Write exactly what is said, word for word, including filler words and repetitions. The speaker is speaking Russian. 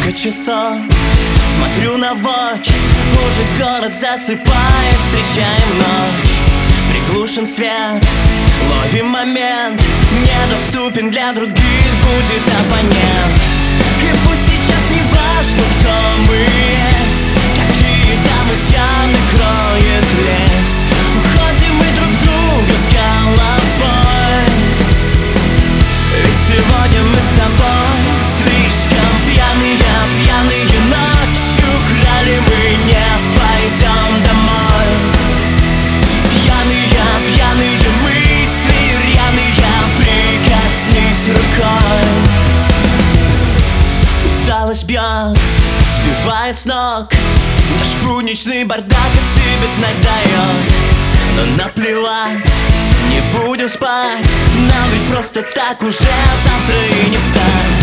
Несколько часов смотрю на Watch, уже город засыпает, встречаем ночь. Приглушен свет, ловим момент, недоступен для других будет оппонент. И пусть сейчас не важно, кто мы есть, какие там из ям накроет лесть. Уходим мы друг друга с головой, ведь сегодня мы с тобой слишком пьяные, пьяные ночью крали, мы не пойдем домой. Пьяные, пьяные мысли, рьяные, прикоснись рукой. Усталость бьет, сбивает с ног, наш будничный бардак о себе знать дает. Но наплевать, не будем спать, нам ведь просто так уже завтра и не встать.